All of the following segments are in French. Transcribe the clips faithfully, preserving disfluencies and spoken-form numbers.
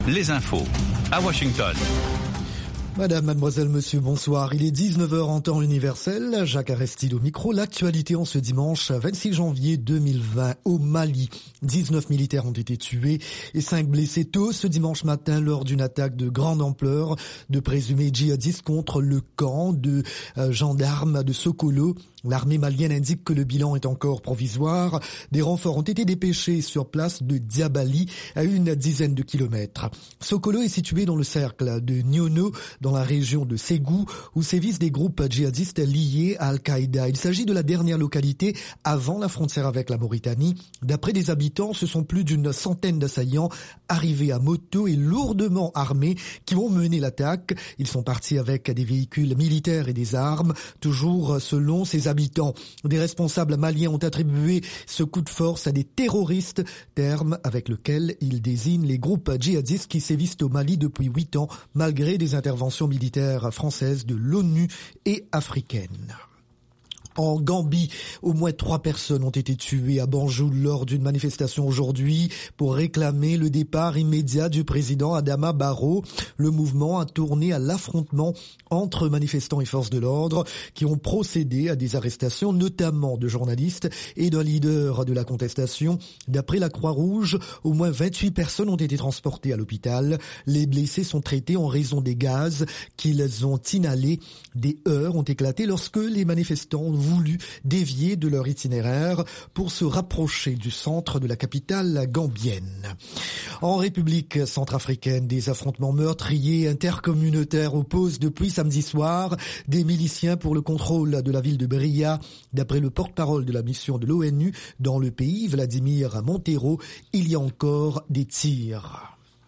Les infos à Washington. Madame, mademoiselle, monsieur, bonsoir. Il est dix-neuf heures en temps universel. Jacques Aristide au micro. L'actualité en ce dimanche vingt-six janvier deux mille vingt au Mali. dix-neuf militaires ont été tués et cinq blessés tôt ce dimanche matin lors d'une attaque de grande ampleur de présumés djihadistes contre le camp de euh, gendarmes de Sokolo. L'armée malienne indique que le bilan est encore provisoire. Des renforts ont été dépêchés sur place de Diabali, à une dizaine de kilomètres. Sokolo est situé dans le cercle de Niono, dans la région de Ségou, où sévissent des groupes djihadistes liés à Al-Qaïda. Il s'agit de la dernière localité avant la frontière avec la Mauritanie. D'après des habitants, ce sont plus d'une centaine d'assaillants arrivés à moto et lourdement armés qui ont mené l'attaque. Ils sont partis avec des véhicules militaires et des armes, toujours selon ces habitants. Des responsables maliens ont attribué ce coup de force à des terroristes, terme avec lequel ils désignent les groupes djihadistes qui sévissent au Mali depuis huit ans, malgré des interventions militaires françaises de l'ONU et africaines. En Gambie, au moins trois personnes ont été tuées à Banjul lors d'une manifestation aujourd'hui pour réclamer le départ immédiat du président Adama Barrow. Le mouvement a tourné à l'affrontement entre manifestants et forces de l'ordre qui ont procédé à des arrestations, notamment de journalistes et d'un leader de la contestation. D'après la Croix-Rouge, au moins vingt-huit personnes ont été transportées à l'hôpital. Les blessés sont traités en raison des gaz qu'ils ont inhalés. Des heurts ont éclaté lorsque les manifestants ont voulu dévier de leur itinéraire pour se rapprocher du centre de la capitale gambienne. En République centrafricaine, des affrontements meurtriers intercommunautaires opposent depuis samedi soir des miliciens pour le contrôle de la ville de Beria. D'après le porte-parole de la mission de l'ONU dans le pays, Vladimir Montero, il y a encore des tirs.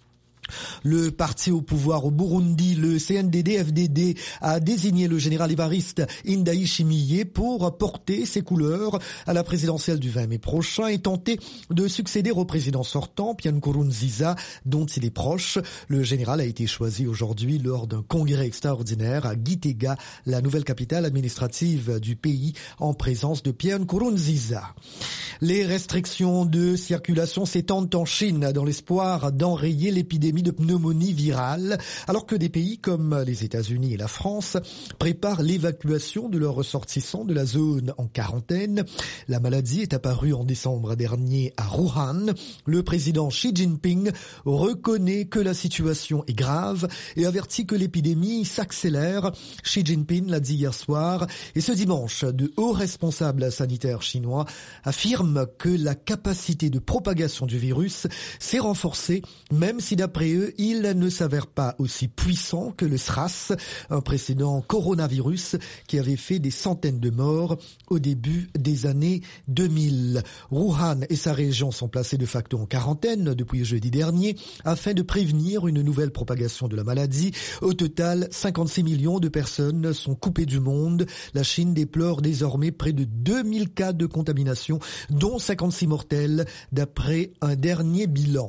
Le parti au pouvoir au Burundi, le C N D D F D D, a désigné le général évariste Ndayishimiye pour porter ses couleurs à la présidentielle du vingt mai prochain et tenter de succéder au président sortant, Pierre Nkurunziza, dont il est proche. Le général a été choisi aujourd'hui lors d'un congrès extraordinaire à Gitega, la nouvelle capitale administrative du pays, en présence de Pierre Nkurunziza. Les restrictions de circulation s'étendent en Chine dans l'espoir d'enrayer l'épidémie de pneumonie virale, alors que des pays comme les États-Unis et la France préparent l'évacuation de leurs ressortissants de la zone en quarantaine. La maladie est apparue en décembre dernier à Wuhan. Le président Xi Jinping reconnaît que la situation est grave et avertit que l'épidémie s'accélère. Xi Jinping l'a dit hier soir et ce dimanche, de hauts responsables sanitaires chinois affirment que la capacité de propagation du virus s'est renforcée, même si d'après eux, il ne s'avère pas aussi puissant que le SRAS, un précédent coronavirus qui avait fait des centaines de morts au début des années deux mille. Wuhan et sa région sont placés de facto en quarantaine depuis jeudi dernier afin de prévenir une nouvelle propagation de la maladie. Au total, cinquante-six millions de personnes sont coupées du monde. La Chine déplore désormais près de deux mille cas de contamination, dont cinquante-six mortels d'après un dernier bilan.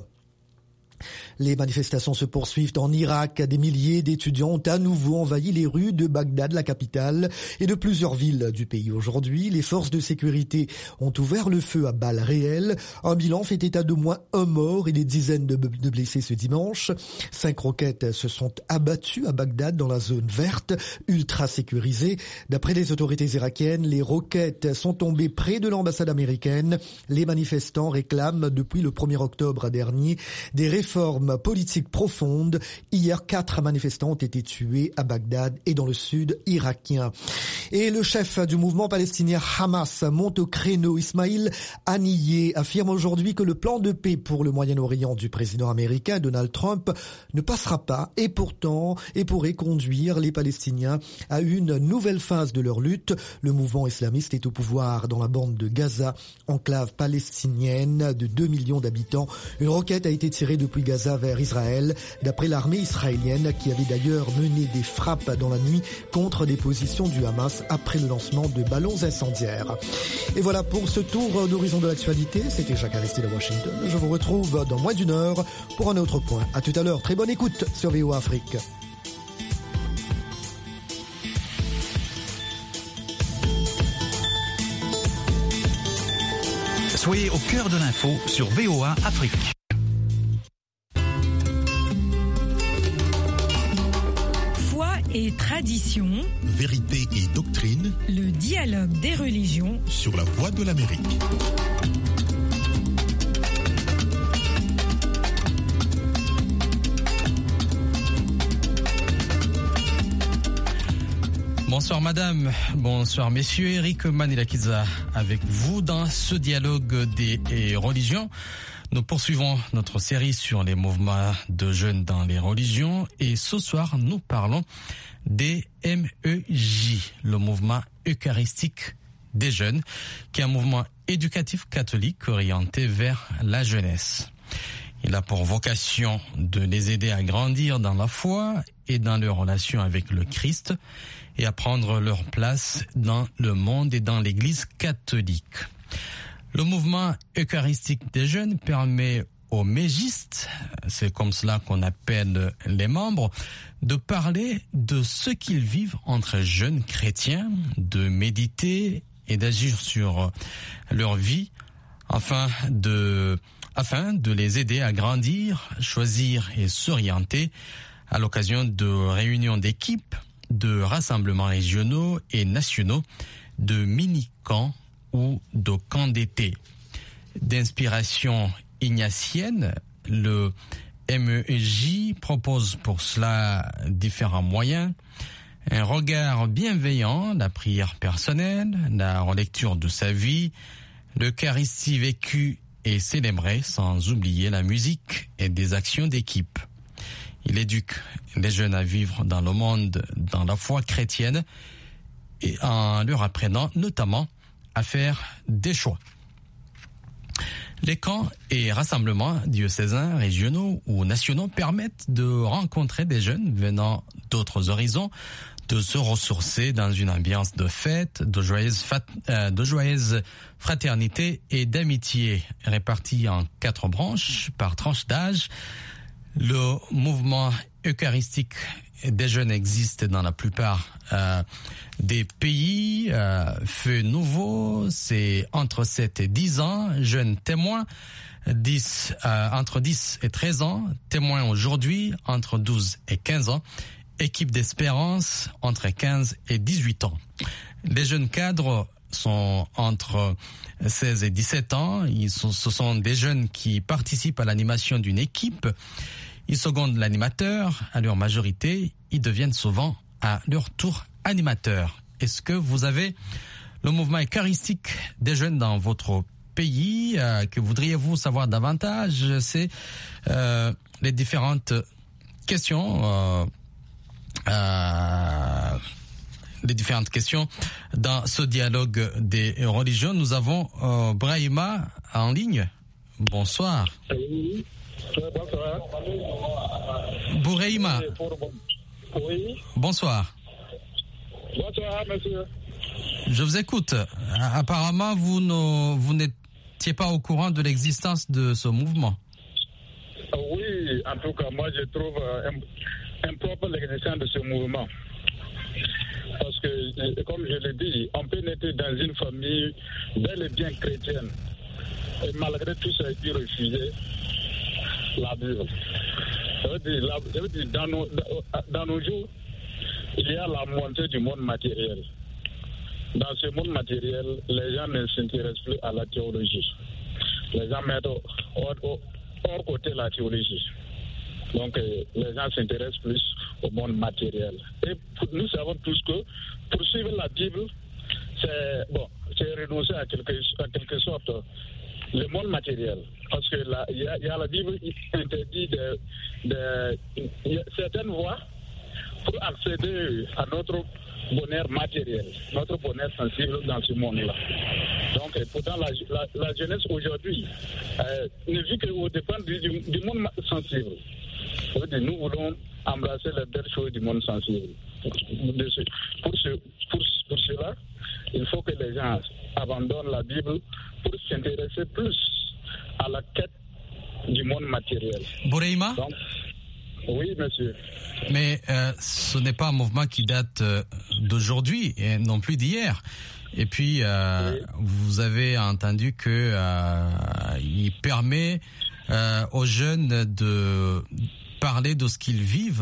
Les manifestations se poursuivent en Irak. Des milliers d'étudiants ont à nouveau envahi les rues de Bagdad, la capitale, et de plusieurs villes du pays aujourd'hui. Les forces de sécurité ont ouvert le feu à balles réelles. Un bilan fait état d'au moins un mort et des dizaines de, de blessés ce dimanche. Cinq roquettes se sont abattues à Bagdad dans la zone verte, ultra sécurisée. D'après les autorités irakiennes, les roquettes sont tombées près de l'ambassade américaine. Les manifestants réclament depuis le premier octobre dernier des réformes politique profonde. Hier, quatre manifestants ont été tués à Bagdad et dans le sud irakien. Et le chef du mouvement palestinien Hamas monte au créneau. Ismail Haniyeh affirme aujourd'hui que le plan de paix pour le Moyen-Orient du président américain Donald Trump ne passera pas et pourtant et pourrait conduire les Palestiniens à une nouvelle phase de leur lutte. Le mouvement islamiste est au pouvoir dans la bande de Gaza, enclave palestinienne de deux millions d'habitants. Une roquette a été tirée depuis Gaza vers Israël, d'après l'armée israélienne qui avait d'ailleurs mené des frappes dans la nuit contre des positions du Hamas après le lancement de ballons incendiaires. Et voilà pour ce tour d'horizon de l'actualité. C'était Jacques Aristide de Washington. Je vous retrouve dans moins d'une heure pour un autre point. À tout à l'heure. Très bonne écoute sur V O A Afrique. Soyez au cœur de l'info sur V O A Afrique. traditions, vérité et doctrine, le dialogue des religions sur la voie de l'Amérique. Bonsoir madame, bonsoir messieurs, Eric Manilakiza avec vous dans ce dialogue des religions. Nous poursuivons notre série sur les mouvements de jeunes dans les religions et ce soir nous parlons des M E J, le mouvement eucharistique des jeunes, qui est un mouvement éducatif catholique orienté vers la jeunesse. Il a pour vocation de les aider à grandir dans la foi et dans leur relation avec le Christ et à prendre leur place dans le monde et dans l'Église catholique. Le mouvement eucharistique des jeunes permet aux mégistes, c'est comme cela qu'on appelle les membres, de parler de ce qu'ils vivent entre jeunes chrétiens, de méditer et d'agir sur leur vie afin de, afin de les aider à grandir, choisir et s'orienter à l'occasion de réunions d'équipes, de rassemblements régionaux et nationaux, de mini-camps ou de camps d'été. D'inspiration ignatienne, le M E J propose pour cela différents moyens. Un regard bienveillant, la prière personnelle, la relecture de sa vie, l'Eucharistie vécue et célébrée, sans oublier la musique et des actions d'équipe. Il éduque les jeunes à vivre dans le monde, dans la foi chrétienne, et en leur apprenant notamment à faire des choix. Les camps et rassemblements diocésains, régionaux ou nationaux permettent de rencontrer des jeunes venant d'autres horizons, de se ressourcer dans une ambiance de fête, de joyeuse, fat, euh, de joyeuse fraternité et d'amitié réparties en quatre branches par tranche d'âge. Le mouvement eucharistique des jeunes existe dans la plupart euh, des pays. Euh, Feu nouveau, c'est entre sept et dix ans. Jeunes témoins, dix, euh, entre dix et treize ans. Témoins aujourd'hui, entre douze et quinze ans. Équipe d'espérance, entre quinze et dix-huit ans. Les jeunes cadres sont entre seize et dix-sept ans. Ils sont, ce sont des jeunes qui participent à l'animation d'une équipe. Ils secondent l'animateur. À leur majorité, ils deviennent souvent à leur tour animateurs. Est-ce que vous avez le mouvement eucharistique des jeunes dans votre pays? euh, Que voudriez-vous savoir davantage? C'est euh, les différentes questions euh, euh, les différentes questions dans ce dialogue des religions. Nous avons euh, Brahima en ligne. Bonsoir. Oui. Bonsoir. Bourahima. Oui. Bonsoir. Bonsoir, monsieur. Je vous écoute. Apparemment, vous ne, vous n'étiez pas au courant de l'existence de ce mouvement. Oui, en tout cas, moi, je trouve impropre l'existence de ce mouvement. Parce que, comme je l'ai dit, on peut naître dans une famille bel et bien chrétienne. Et malgré tout, ça a été refusé. La Bible. Ça veut dire, la, ça veut dire dans, nos, dans nos jours, il y a la montée du monde matériel. Dans ce monde matériel, les gens ne s'intéressent plus à la théologie. Les gens mettent hors, hors, hors côté la théologie. Donc, euh, les gens s'intéressent plus au monde matériel. Et pour, nous savons tous que pour suivre la Bible, c'est, bon, c'est renoncer à quelque, à quelque sorte le monde matériel. Parce que il y, y a la Bible qui interdit de, de, y a certaines voies pour accéder à notre bonheur matériel, notre bonheur sensible dans ce monde-là. Donc, pourtant, la, la, la jeunesse aujourd'hui euh, ne vit qu'au dépend du, du, du monde sensible. Nous voulons embrasser les belles choses du monde sensible. Pour, ce, pour, ce, pour, pour cela, il faut que les gens abandonnent la Bible pour s'intéresser plus à la quête du monde matériel. Bourahima ? Donc, oui, monsieur. Mais euh, ce n'est pas un mouvement qui date euh, d'aujourd'hui et non plus d'hier. Et puis, euh, oui. Vous avez entendu que euh, il permet euh, aux jeunes de parler de ce qu'ils vivent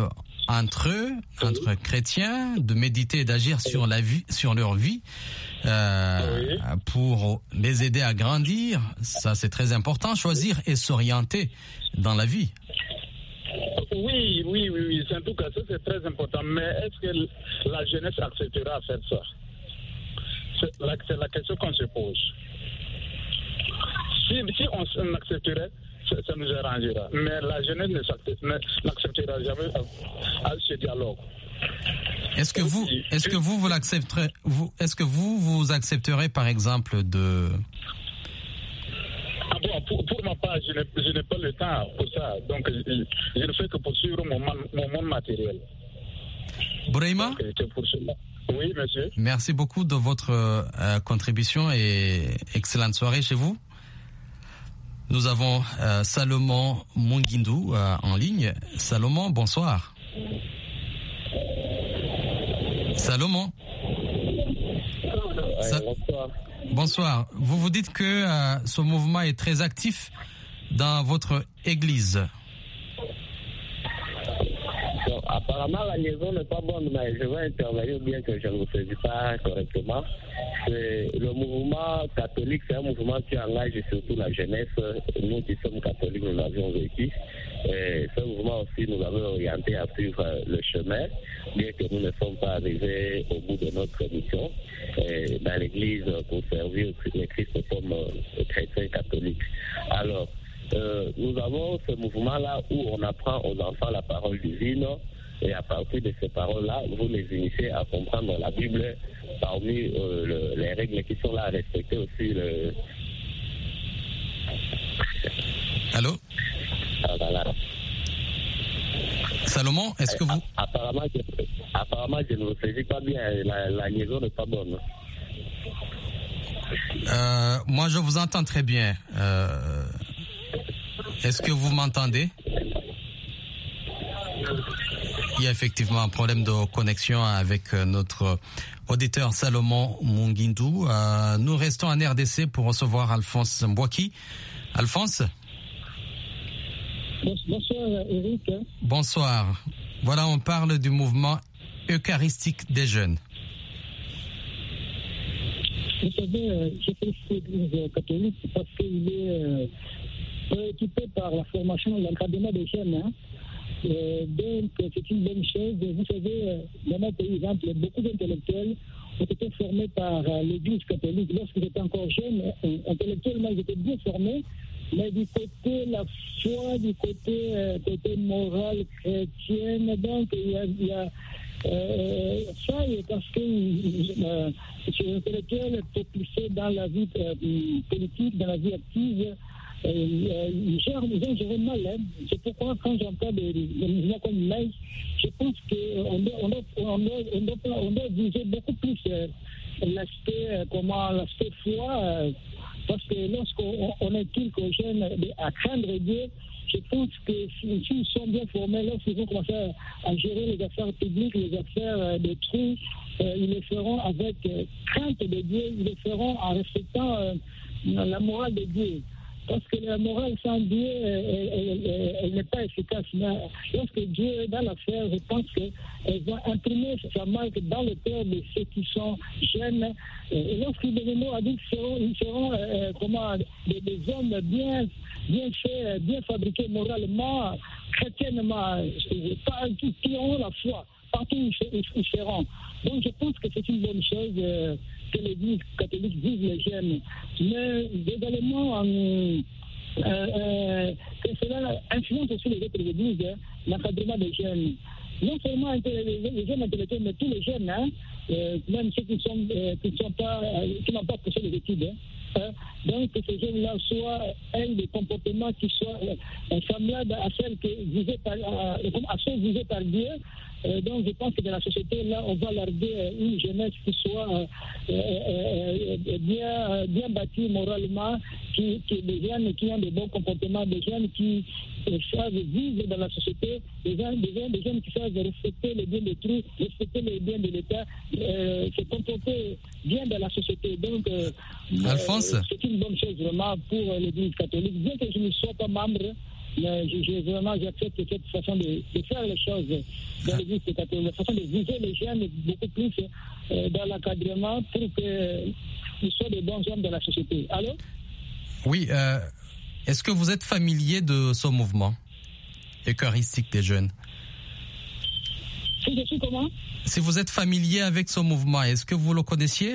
entre eux, entre chrétiens, de méditer et d'agir sur la vie, sur leur vie, euh, oui. pour les aider à grandir. Ça, c'est très important. Choisir et s'orienter dans la vie. Oui, oui, oui, oui. En tout cas, ça, c'est très important. Mais est-ce que la jeunesse acceptera de faire ça? C'est la, c'est la question qu'on se pose. Si, si on accepterait, ça, ça nous arrangera. Mais la jeunesse ne n'acceptera jamais à, à ce dialogue. Est-ce que vous, est-ce que vous, vous l'accepterez, vous, est-ce que vous, vous accepterez, par exemple, de... Ah bon, pour, pour ma part, je n'ai, je n'ai pas le temps pour ça. Donc, je, je ne fais que poursuivre mon, mon monde matériel. Bouraïma? Pour cela. Oui, monsieur. Merci beaucoup de votre euh, contribution et excellente soirée chez vous. Nous avons euh, Salomon Mungindu euh, en ligne. Salomon, bonsoir. Salomon. Sa- bonsoir. Bonsoir. Vous vous dites que euh, ce mouvement est très actif dans votre église. Bon, apparemment, la liaison n'est pas bonne, mais je vais intervenir bien que je ne vous saisis pas correctement. C'est, le mouvement catholique, c'est un mouvement qui engage surtout la jeunesse. Nous qui sommes catholiques, nous l'avions vécu. Et ce mouvement aussi nous avait orienté à suivre le chemin, bien que nous ne sommes pas arrivés au bout de notre mission et dans l'église pour servir le Christ comme chrétien catholique. Alors, euh, nous avons ce mouvement-là où on apprend aux enfants la parole divine et à partir de ces paroles-là, vous les initiez à comprendre la Bible parmi euh, le, les règles qui sont là à respecter aussi. Le... Allô? Ah, voilà. Salomon, est-ce que vous... Apparemment, je, apparemment, je ne vous saisis pas bien. La, la liaison n'est pas bonne. Euh, moi, je vous entends très bien. Euh, est-ce que vous m'entendez? Il y a effectivement un problème de connexion avec notre auditeur Salomon Mungindu. Euh, nous restons en R D C pour recevoir Alphonse Mbouaki. Alphonse? Bonsoir Eric. Bonsoir. Voilà, on parle du mouvement eucharistique des jeunes. Vous savez, je fais l'Église catholique parce qu'il est préoccupé par la formation et l'encadrement des jeunes. Hein. Euh, donc, c'est une bonne chose. Vous savez, dans mon pays, exemple, beaucoup d'intellectuels ont été formés par l'Église catholique. Lorsqu'ils étaient encore jeunes, intellectuellement, ils étaient bien formés. Mais du côté la foi, du côté, euh, côté moral chrétienne, donc il y a, il y a euh, ça, parce que euh, ces intellectuels propulsés dans la vie euh, politique, dans la vie active, euh, ils, gèrent, ils ont géré mal. Hein. C'est pourquoi quand j'entends des, des mouvements comme l'A I S, je pense qu'on doit, on doit, on doit, on doit, on doit viser beaucoup plus euh, l'aspect, euh, comment, l'aspect foi. Euh, Parce que lorsqu'on on inculque aux jeunes à craindre Dieu, je pense que s'ils si, si sont bien formés, lorsqu'ils vont commencer à, à gérer les affaires publiques, les affaires euh, de trous, euh, ils le feront avec euh, crainte de Dieu, ils le feront en respectant euh, la morale de Dieu. Parce que la morale sans Dieu, elle, elle, elle, elle n'est pas efficace. Mais lorsque Dieu est dans l'affaire, je pense qu'elle va imprimer sa marque dans le cœur de ceux qui sont jeunes. Et lorsqu'ils deviendront adultes, ils seront, ils seront euh, comment, des, des hommes bien, bien faits, bien fabriqués moralement, chrétiennement, qui, qui auront la foi. Partout où ils seront. Donc je pense que c'est une bonne chose euh, que l'Église catholique vise les jeunes. Mais également, euh, euh, que cela influence aussi les autres églises, hein, l'encadrement des jeunes. Non seulement les, les jeunes intellectuels, mais tous les jeunes, hein, euh, même ceux qui sont, euh, qui sont pas, euh, qui n'ont pas poussé les études. Hein. Hein? Donc que ces jeunes-là soient aient des comportements qui soient euh, semblables à celles que visées par, à, à ceux visés par Dieu. Euh, donc je pense que dans la société là on va larguer euh, une jeunesse qui soit euh, euh, euh, bien, bien bâtie moralement, qui, qui des jeunes qui ont de bons comportements, des jeunes qui euh, savent vivre dans la société, des jeunes, des jeunes, des jeunes qui savent respecter les biens d'autrui, respecter les biens de l'État, euh, se comporter bien dans la société. Donc euh, Alphonse, euh, c'est une bonne chose vraiment pour euh, l'Église catholique, bien que je ne sois pas membre. Mais je, je, vraiment, j'accepte cette façon de, de faire les choses dans le but catholique, la façon de viser les jeunes beaucoup plus euh, dans l'encadrement pour qu'ils soient des bons hommes de la société. Allô? Oui, euh, est-ce que vous êtes familier de ce mouvement eucharistique des jeunes? Si je suis comment? Si vous êtes familier avec ce mouvement, est-ce que vous le connaissiez?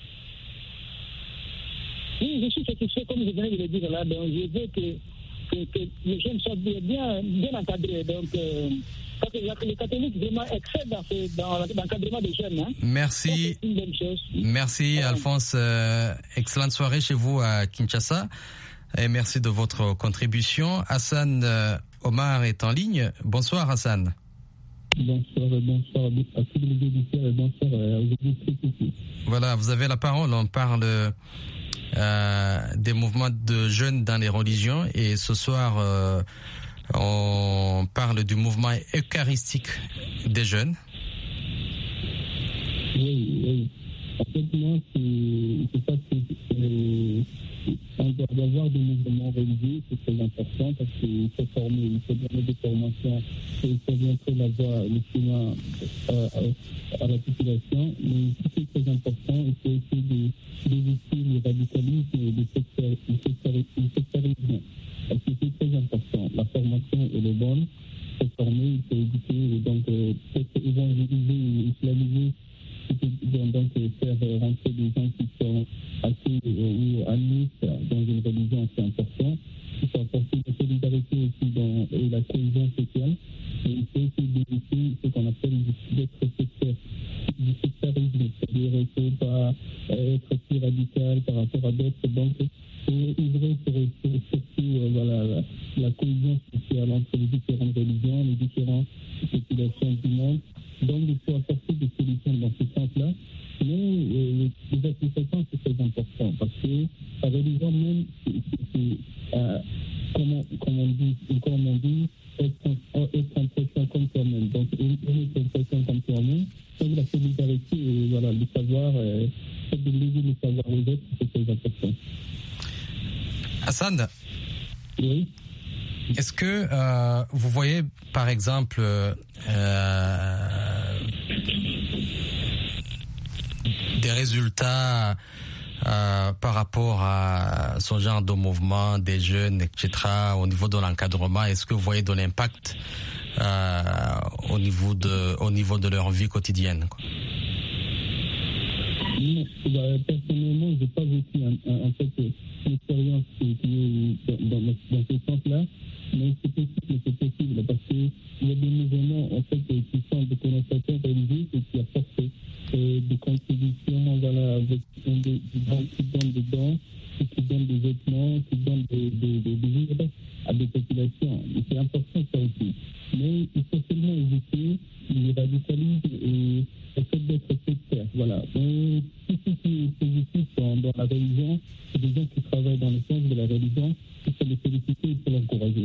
Oui, je suis satisfait, comme je venais de le dire là. Donc, je veux que, que, que les jeunes soient bien, bien encadrés. Donc, euh, parce que les catholiques vraiment excellent dans, ce, dans l'encadrement des jeunes. Hein. Merci. C'est une bonne chose. Merci, euh, Alphonse. Euh, excellente soirée chez vous à Kinshasa. Et merci de votre contribution. Hassan euh, Omar est en ligne. Bonsoir, Hassan. Bonsoir, bonsoir à tous les auditeurs et bonsoir aux auditeurs. Voilà, vous avez la parole. On parle euh, des mouvements de jeunes dans les religions et ce soir, euh, on parle du mouvement eucharistique des jeunes. Oui, oui. En fait, moi, c'est, c'est ça que c'est, on doit avoir des mouvements religieux, c'est très important parce qu'il faut former, il faut donner des formations, il faut montrer la voie, le chemin euh, à la population. Mais ce qui est très important, il faut essayer d'éviter le radicalisme et le sectarisme. Parce que c'est très important. La formation elle est bonne, il faut former, il faut éviter, donc euh, peut-être évangéliser, islamiser. Donc faire rentrer des gens qui sont assez ou admettent dans une religion, c'est important. Il faut apporter de solidarité aussi dans et la cohésion sociale. Et il faut aussi d'éviter ce qu'on appelle d'être sectaire, du sectarisme, c'est-à-dire qu'il ne faut pas être plus radical par rapport à d'autres. Donc, c'est œuvrer pour, pour surtout euh, voilà, la, la cohésion sociale entre les différentes religions, les différentes populations du monde. Donc, il faut apporter des solutions dans ce sens-là. Mais euh, les applications, c'est très important parce que la religion même, c'est, c'est, c'est euh, comme, on, comme on dit, comme on dit, être en pression comme toi-même. Donc, aimer ton pression comme toi-même, donc la solidarité et voilà, le savoir, euh, de léguer le savoir aux autres, c'est très important. Hassan, oui. Est-ce que euh, vous voyez, par exemple, euh, des résultats euh, par rapport à ce genre de mouvement des jeunes, et cetera, au niveau de l'encadrement? Est-ce que vous voyez de l'impact euh, au niveau de, au niveau de leur vie quotidienne, quoi? Non, bah, personnellement, je n'ai pas vécu en, en fait une expérience qui, qui est dans, dans, dans ce sens-là, mais c'est possible, c'est possible, parce qu'il y a des mouvements en fait qui sont de connotation religieuse et qui apportent euh, des contributions, voilà, avec des gens qui donnent des dons, qui donnent des vêtements, qui donnent des, des, des, des vivres à des populations. Et c'est important ça aussi. Mais il faut seulement éviter le radicalisme et le fait d'être sectaire. Voilà. Et tout ce qui est positif dans, dans la religion, c'est des gens qui travaillent dans le sens de la religion. Il faut les féliciter, il faut l'encourager.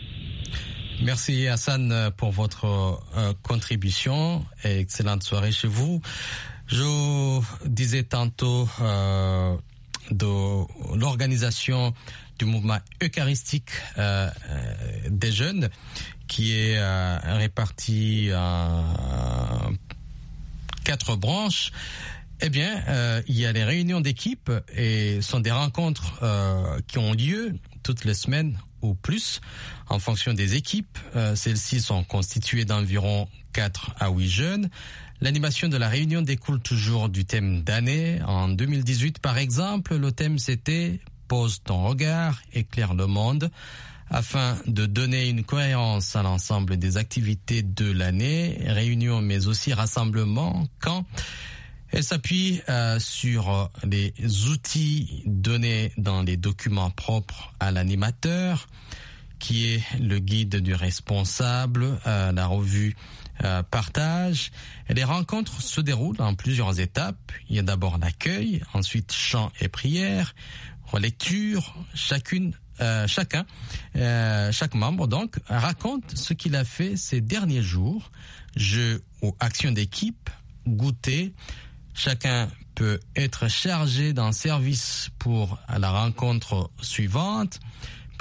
Merci Hassan pour votre euh, contribution et excellente soirée chez vous. Je disais tantôt euh, de l'organisation du mouvement eucharistique euh, des jeunes qui est euh, réparti en quatre branches. Eh bien, euh, il y a les réunions d'équipe et ce sont des rencontres euh, qui ont lieu toutes les semaines ou plus en fonction des équipes. Euh, celles-ci sont constituées d'environ quatre à huit jeunes. L'animation de la réunion découle toujours du thème d'année. En deux mille dix-huit, par exemple, le thème c'était « Pose ton regard, éclaire le monde ». Afin de donner une cohérence à l'ensemble des activités de l'année, réunion mais aussi rassemblement, quand elle s'appuie euh, sur les outils donnés dans les documents propres à l'animateur, qui est le guide du responsable, euh, la revue euh, partage. Et les rencontres se déroulent en plusieurs étapes. Il y a d'abord l'accueil, ensuite chant et prière, relecture, chacune Euh, chacun, euh, chaque membre donc raconte ce qu'il a fait ces derniers jours, jeux ou actions d'équipe, goûter. Chacun peut être chargé d'un service pour la rencontre suivante,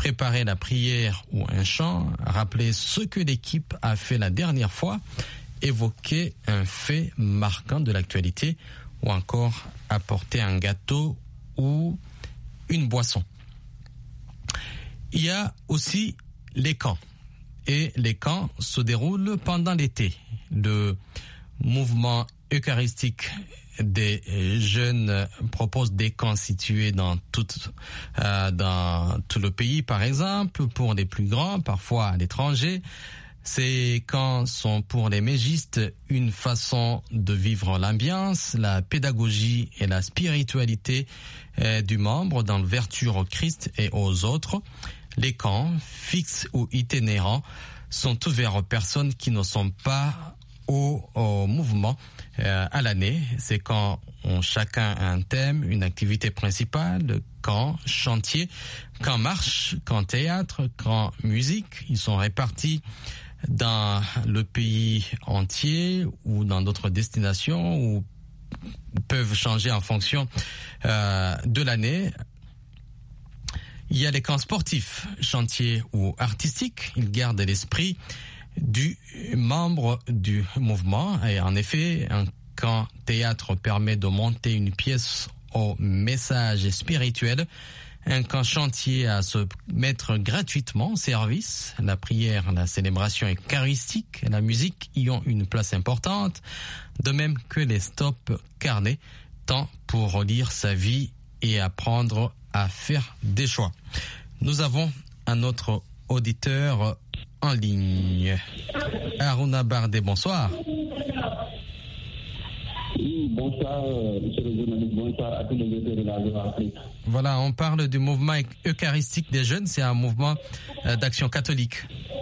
préparer la prière ou un chant, rappeler ce que l'équipe a fait la dernière fois, évoquer un fait marquant de l'actualité ou encore apporter un gâteau ou une boisson. Il y a aussi les camps. Et les camps se déroulent pendant l'été. Le mouvement eucharistique des jeunes propose des camps situés dans tout, euh, dans tout le pays, par exemple, pour les plus grands, parfois à l'étranger. Ces camps sont pour les mégistes une façon de vivre l'ambiance, la pédagogie et la spiritualité euh, du membre dans l'ouverture au Christ et aux autres. Les camps, fixes ou itinérants, sont ouverts aux personnes qui ne sont pas au, au mouvement euh, à l'année. Ces camps ont chacun un thème, une activité principale, camp, chantier, camp marche, camp théâtre, camp musique. Ils sont répartis dans le pays entier ou dans d'autres destinations ou peuvent changer en fonction euh, de l'année. Il y a les camps sportifs, chantiers ou artistiques. Ils gardent l'esprit du membre du mouvement. Et en effet, un camp théâtre permet de monter une pièce au message spirituel. Un camp chantier à se mettre gratuitement au service. La prière, la célébration eucharistique, la musique y ont une place importante. De même que les stops carnets, tant pour relire sa vie et apprendre à faire des choix. Nous avons un autre auditeur en ligne. Aruna Bardé, bonsoir. Oui, bonsoir, monsieur le journaliste, bonsoir à tous les auditeurs de la Voix Afrique. Voilà, on parle du mouvement eucharistique des jeunes, c'est un mouvement d'action catholique.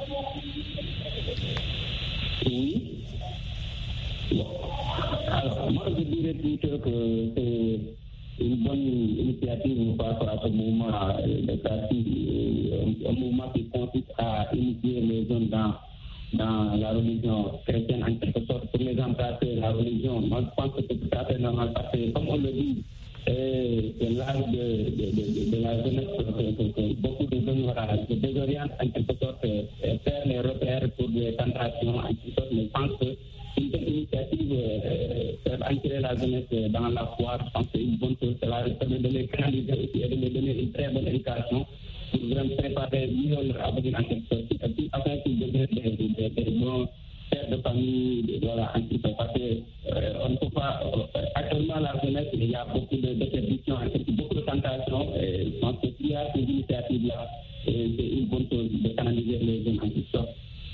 Oui. Bon. Alors, moi, je dirais plutôt que c'est une bonne initiative par rapport à ce mouvement de pratique, un mouvement qui consiste à initier les jeunes dans, dans la religion chrétienne en quelque sorte, pour les embrasser la religion. Moi, je pense que c'est tout à fait normal parce que, comme on le dit, c'est l'âge de, de, de, de la jeunesse que, que, que beaucoup de jeunes voilà, se désorientent en quelque sorte, faire les repères pour des tentations en quelque sorte, mais je pense que une telle initiative, euh, faire entrer la jeunesse dans la foi, je pense que c'est une bonne chose. Cela permet de les canaliser aussi et de les donner une très bonne éducation pour vraiment préparer mieux leur avenir en quelque sorte. Et puis, afin qu'ils deviennent des, des, des bons pères de famille, voilà, en quelque sorte. Parce que euh, on ne peut pas. Euh, actuellement, la jeunesse, il y a beaucoup de déperditions, beaucoup de tentations. Et je pense que s'il y a ces initiatives-là, c'est une bonne chose de canaliser les jeunes en quelque sorte.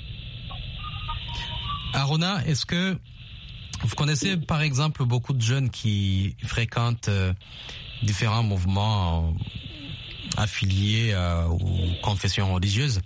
Aruna, est-ce que vous connaissez par exemple beaucoup de jeunes qui fréquentent euh, différents mouvements euh, affiliés euh, aux confessions religieuses?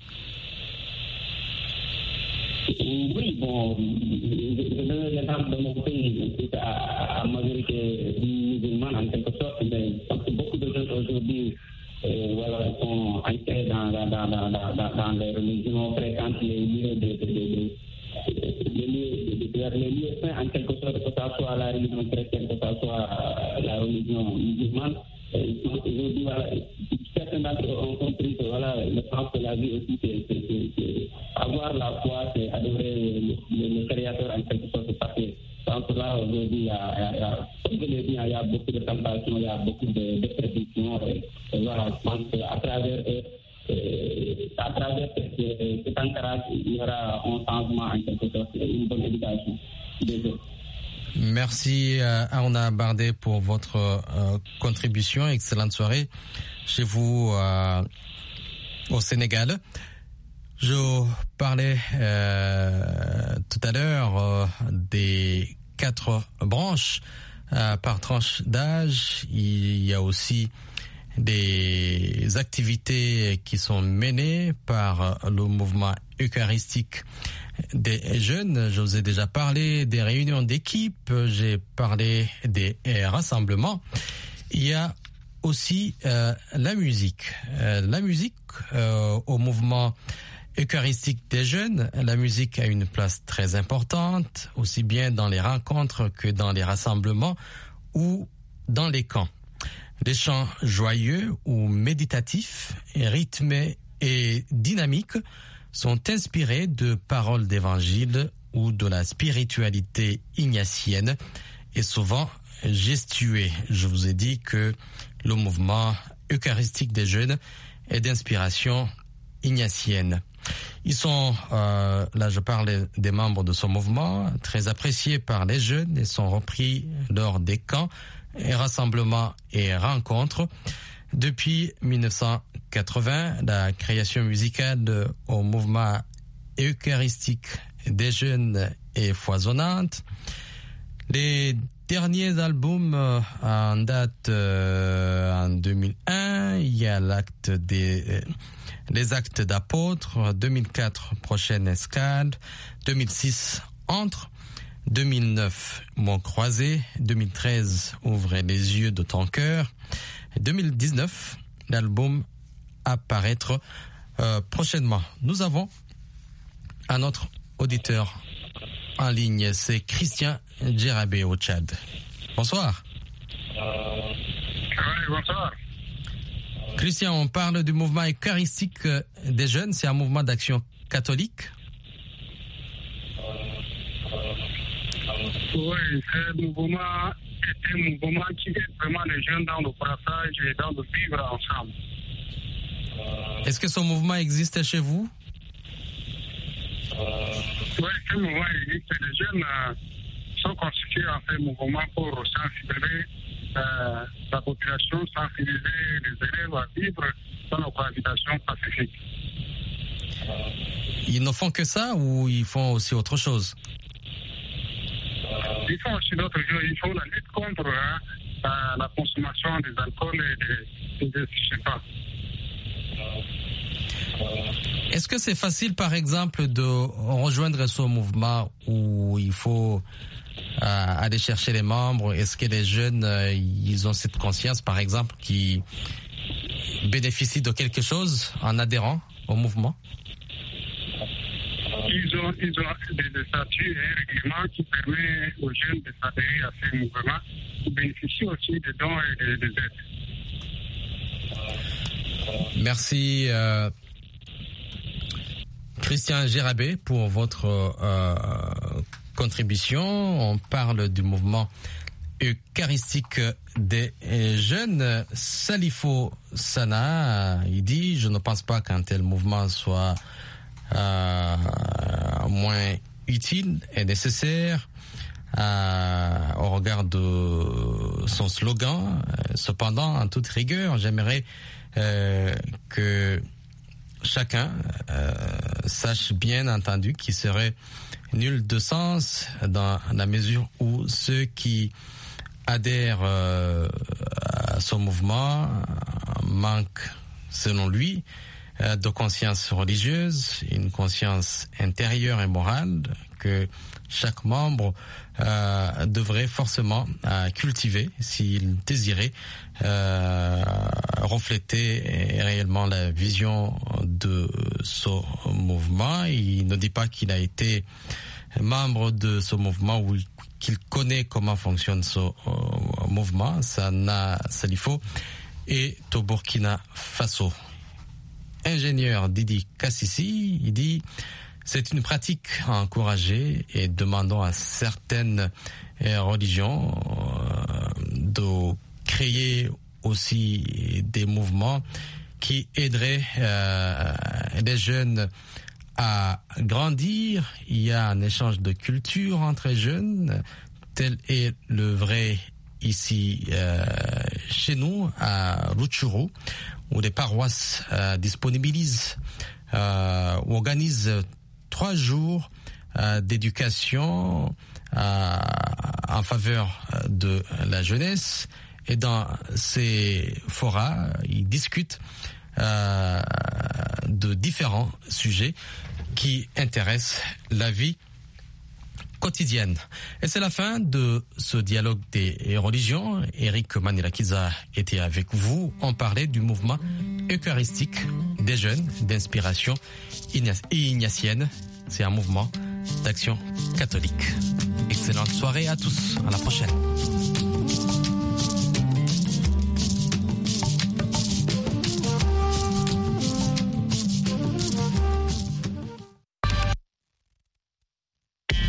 Oui, bon, je donne l'exemple de mon pays, c'est à, à majorité musulmane en quelque sorte, mais je pense que beaucoup de jeunes aujourd'hui euh, voilà, sont entrés dans, dans, dans, dans, dans, dans les religions, fréquentent les lieux de, de, de, de les lieux, les lieux saints en quelque sorte, que ce soit la religion chrétienne, que ce soit la religion musulmane. Aujourd'hui, voilà, certains d'entre eux ont compris que voilà, le sens de la vie aussi, c'est, c'est, c'est, c'est avoir la foi, c'est adorer le, le, le Créateur en quelque sorte, parce que sans cela, aujourd'hui, il y a, il y a, comme je l'ai dit, il y a beaucoup de tentations, il y a beaucoup de, de prédictions, et, et voilà, je pense qu'à travers eux, à travers cet ancrage, il y aura un changement en quelque sorte, une bonne éducation. Désolé. Merci euh, Aruna Bardé pour votre euh, contribution. Excellente soirée chez vous euh, au Sénégal. Je parlais euh, tout à l'heure euh, des quatre branches euh, par tranche d'âge. Il y a aussi des activités qui sont menées par le mouvement eucharistique des jeunes. Je vous ai déjà parlé des réunions d'équipe, j'ai parlé des rassemblements. Il y a aussi euh, la musique. Euh, la musique euh, au mouvement eucharistique des jeunes, la musique a une place très importante, aussi bien dans les rencontres que dans les rassemblements ou dans les camps. Des chants joyeux ou méditatifs, rythmés et dynamiques sont inspirés de paroles d'évangile ou de la spiritualité ignatienne et souvent gestueux. Je vous ai dit que le mouvement eucharistique des jeunes est d'inspiration ignatienne. Ils sont, euh, là je parle des membres de ce mouvement, très appréciés par les jeunes et sont repris lors des camps, et rassemblements et rencontres. Depuis mille neuf cent quatre-vingts, la création musicale au mouvement eucharistique des jeunes est foisonnante. Les derniers albums euh, en date euh, en deux mille un, il y a l'acte des euh, les actes d'apôtres, deux mille quatre prochaine escale, deux mille six entre, deux mille neuf mots croisés, deux mille treize ouvrez les yeux de ton cœur, deux mille dix-neuf l'album apparaître euh, prochainement. Nous avons un autre auditeur en ligne, c'est Christian Djerabé au Tchad. Bonsoir. Oui, bonsoir. Christian, on parle du mouvement eucharistique des jeunes, c'est un mouvement d'action catholique. Oui, ce mouvement est un mouvement qui aide vraiment les jeunes dans le brassage et dans le vivre ensemble. Est-ce que ce mouvement existe chez vous? Oui, ce mouvement existe. Les jeunes euh, sont constitués en ce mouvement pour sensibiliser euh, la population, sensibiliser les élèves à vivre dans nos cohabitations pacifiques. Ils ne font que ça ou ils font aussi autre chose? Ils font aussi d'autres choses. Ils font la lutte contre hein, la consommation des alcools et des, des stupéfiants. Est-ce que c'est facile, par exemple, de rejoindre ce mouvement où il faut euh, aller chercher les membres? Est-ce que les jeunes, euh, ils ont cette conscience, par exemple, qui bénéficient de quelque chose en adhérant au mouvement? Ils ont, ils ont des, des statuts et un règlement qui permet aux jeunes de s'adhérer à ces mouvements, qui bénéficient aussi des dons et des, des aides. Merci euh, Christian Djerabé pour votre euh, contribution. On parle du mouvement eucharistique des jeunes. Salifo Sana, il dit, je ne pense pas qu'un tel mouvement soit euh, moins utile et nécessaire euh, au regard de son slogan. Cependant, en toute rigueur, j'aimerais Euh, que chacun euh, sache bien entendu qu'il serait nul de sens dans la mesure où ceux qui adhèrent euh, à son mouvement manquent, selon lui, euh, de conscience religieuse, une conscience intérieure et morale que chaque membre euh, devrait forcément euh, cultiver s'il désirait euh, refléter réellement la vision de ce mouvement. Il ne dit pas qu'il a été membre de ce mouvement ou qu'il connaît comment fonctionne ce euh, mouvement. Sana Salifo est au Burkina Faso. Ingénieur Didi Kassisi, il dit: c'est une pratique à encourager et demandons à certaines religions de créer aussi des mouvements qui aideraient euh, les jeunes à grandir. Il y a un échange de culture entre les jeunes, tel est le vrai ici euh, chez nous à Rutshuru, où les paroisses euh, disponibilisent euh, ou organisent trois jours euh, d'éducation euh, en faveur de la jeunesse. Et dans ces forats, ils discutent euh, de différents sujets qui intéressent la vie quotidienne. Et c'est la fin de ce dialogue des religions. Eric Manilakiza était avec vous. On parlait du mouvement eucharistique des jeunes d'inspiration ignatienne. C'est un mouvement d'action catholique. Excellente soirée à tous. À la prochaine.